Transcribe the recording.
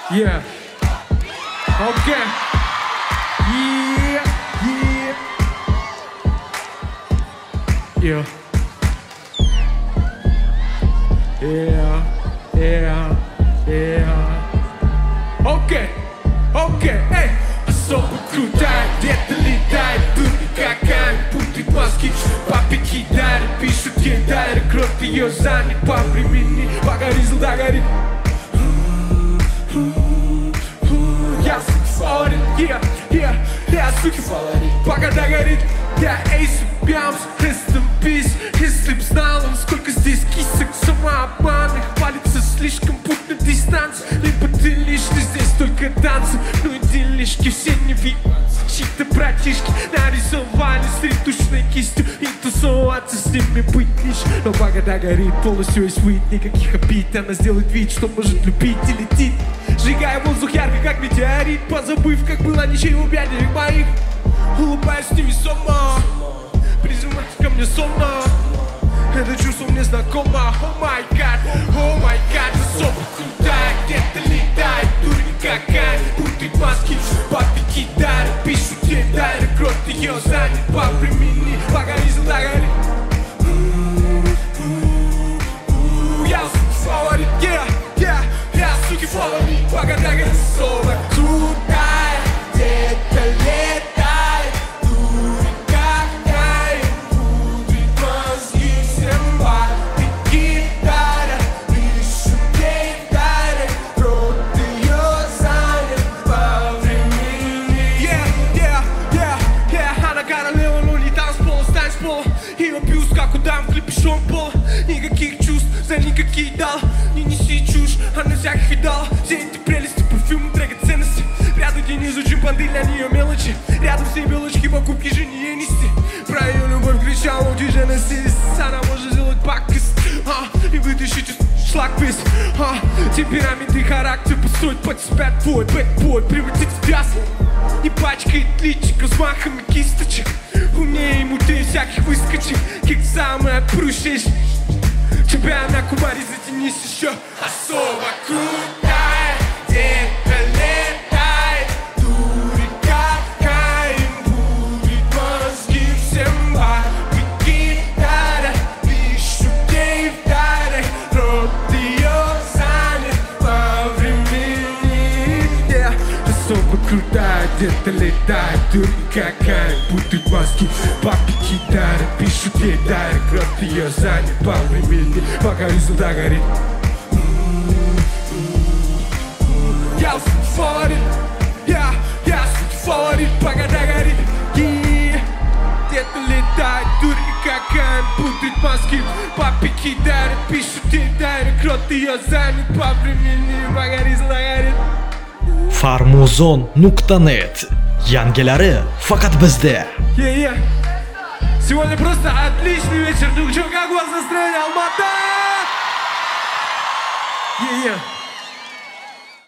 Yeah. Okay. Yeah. Yeah. Yeah. Yeah. Yeah. Okay. Okay. Эй. Особо крутая, где-то летает, дурки какая, путает мозги, папе кидает, пишут кидает, крот ее занят по времени, пока ризл догорит. Я фаворит, я суки фаворит, пока догорит. Я эйс, бямс, rest in peace. Если б знал он, сколько здесь кисок, самообманных палится слишком путь на дистанцию. Либо ты лишний, здесь только танцы, ну и делишки все не видно. Чьи-то братишки нарисовали средушной кистью, и тусоваться с ними быть лишь. Но пока догорит, полностью весь выйдет, никаких обид. Она сделает вид, что может любить и летит, сжигая воздух ярко, как метеорит, позабыв, как было ничего бядерик моих. Улыбаюсь невесомо, призывается ко мне сонно. Это чувство мне знакомо. О май гад, особо крутая, где-то летает, дурень какая, путает мозги, папе кидает, пишут кидает, крот ее занят по времени, пока ризл догорит. Я фаворит, я суки фаворит, пока догорит. Особо крутая, где-то летает, дурень какая, путает мозги всем папе кидает, пишут кидает, крот ее занят по времени. Она королева, но не танцпол, стань с пола. Ее бьюст, как удам в клипе Шон Пола. Никаких чувств, за никакие дал. Не неси чушь, она всяких видала. Все эти прелести, парфюмы, драгоценности. Рядом день изучим банды для нее мелочи. Рядом все белочки, покупки же не ей нести. Про ее любовь кричал, он Genesis. Она может сделать пакость и вытащить из шлак весь. Темперамент и характер построить под себя твой бэтбой, превратить в мясо. Не пачкает личик размахами кисточек. Умнее ему ты всяких выскочек. Как самая прущая. Тебя на кумаре затянись еще. Особо крутая, где-то летает, дурень какая, будет мозги всем папе кидает, пишут ей вдали, рот ее занят по времени. Особо крутая, где-то летает, дурень какая, путает мозги, папе кидает, пишут ей вдали, рот ее занят по времени, пока ризл догорит. Я фаворит, я фаворит, пока догорит. Где-то летает, дурень какая, путает мозги, папе кидает, пишут кидает, крот ее занят по времени, пока ризл dogorит. Farmuzon.net Yangilari faqat bizda. Сегодня просто отличный вечер. Ну что, как у вас настроение, Алмата?